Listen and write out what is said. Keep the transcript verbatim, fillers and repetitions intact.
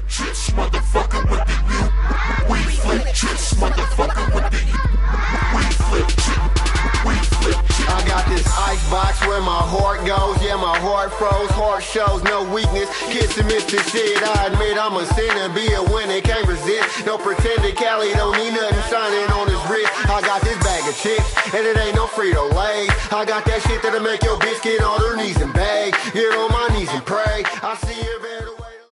chips, motherfucker with the U. We flip chips, motherfucker with the U. We flip chip, we flip chip. I got this ice box where my heart goes. Yeah, my heart froze, heart shows no weakness. Kiss and miss this shit, I admit I'm a sinner. Be a winner, can't resist. No pretending Cali don't need nothing shining on his wrist. I got this bag of chips, and it ain't no Frito-Lay. I got that shit that'll make your bitch get on her knees and beg. Get on my knees and pray. I see a better way.